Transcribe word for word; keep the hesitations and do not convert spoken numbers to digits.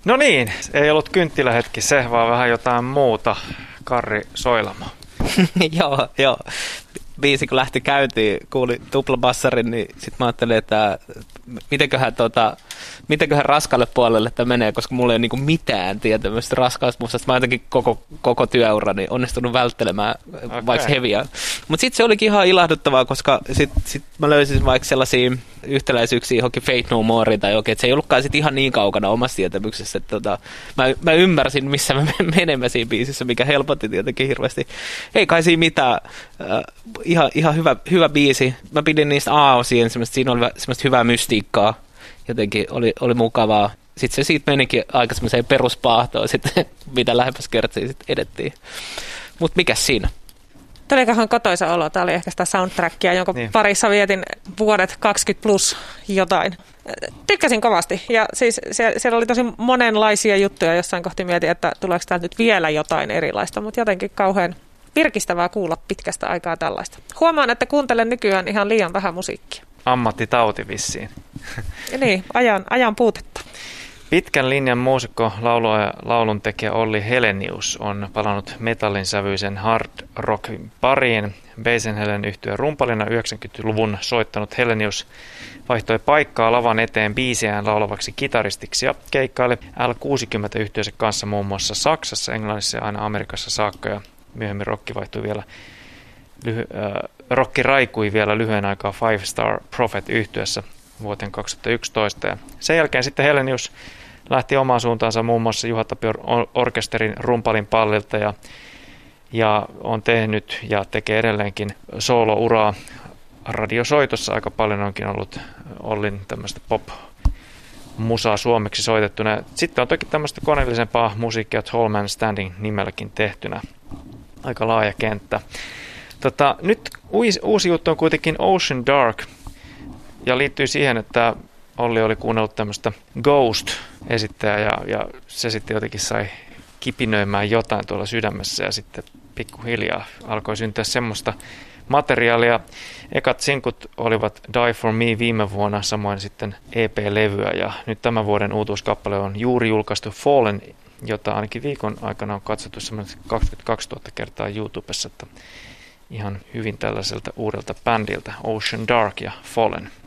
No niin, ei ollut kynttilähetki se, vaan vähän jotain muuta. Karri Soilamo. joo, joo. Biisi kun lähti käyntiin, kuuli tuplabassarin, niin sitten mä ajattelin, että mitenköhän, tota, mitenköhän raskalle puolelle tämä menee, koska mulla ei ole niinku mitään tietämystä raskausmusasta. Mä jotenkin koko, koko työurani onnistunut välttelemään okay. vaikka heviä. Mutta sitten se olikin ihan ilahduttavaa, koska sitten sit mä löysin vaikka sellaisia yhtäläisyyksiä johonkin Fate No Moreen tai oikein, että se ei ollutkaan sit ihan niin kaukana omassa tietämyksessä. Että tota, mä, mä ymmärsin, missä me menemme siinä biisissä, mikä helpotti tietenkin hirveästi. Ei kai siinä mitään. Äh, ihan ihan hyvä, hyvä biisi. Mä pidin niistä A-osien, siinä oli semmoista hyvää mystiikkaa. Jotenkin oli, oli mukavaa. Sitten se siitä menikin aika semmoiseen peruspaahtoon, sitten, mitä lähempäs kertsiin sitten edettiin. Mutta mikäs siinä? Tulikohan kotoisa olo? Tämä oli ehkä sitä soundtrackia, jonka niin. parissa vietin vuodet kaksikymmentä plus jotain. Tykkäsin kovasti. Ja siis siellä oli tosi monenlaisia juttuja. Jossain kohti mietin, että tuleeko täältä nyt vielä jotain erilaista, mutta jotenkin kauhean virkistävää kuulla pitkästä aikaa tällaista. Huomaan, että kuuntelen nykyään ihan liian vähän musiikkia. Ammattitauti vissiin. Niin, ajan, ajan puutetta. Pitkän linjan muusikko, laulua ja lauluntekijä Olli Helenius on palannut metallin sävyisen hard rockin pariin. Basenhellen yhtyeen rumpalina yhdeksänkymmentäluvun soittanut Helenius vaihtoi paikkaa lavan eteen biisiään laulavaksi kitaristiksi ja keikkaili L kuusikymmentä yhtyeensä kanssa muun muassa Saksassa, Englannissa ja aina Amerikassa saakka. Ja myöhemmin rokki vaihtui vielä, lyhy- äh, rokki raikui vielä lyhyen aikaa Five Star Prophet yhtyeessä vuoteen kaksituhattayksitoista. Ja sen jälkeen sitten Helenius lähti omaan suuntaansa muun muassa Juha Tapion orkesterin rumpalin pallilta ja, ja on tehnyt ja tekee edelleenkin soolouraa radiosoitossa. Aika paljon onkin ollut Ollin tämmöistä pop-musaa suomeksi soitettuna. Sitten on toki tämmöistä koneellisempaa musiikkia Tall Man Standing nimelläkin tehtynä. Aika laaja kenttä. Tota, nyt uusi, uusi juttu on kuitenkin Ocean Dark ja liittyy siihen, että Olli oli kuunnellut tämmöistä Ghost-esittäjää ja, ja se sitten jotenkin sai kipinöimään jotain tuolla sydämessä ja sitten pikkuhiljaa alkoi syntyä semmoista materiaalia. Ekat sinkut olivat Die For Me viime vuonna, samoin sitten E P-levyä ja nyt tämän vuoden uutuuskappale on juuri julkaistu Fallen, jota ainakin viikon aikana on katsottu semmoinen kaksikymmentäkaksituhatta kertaa YouTubessa, että ihan hyvin tällaiselta uudelta bändiltä Ocean Dark ja Fallen.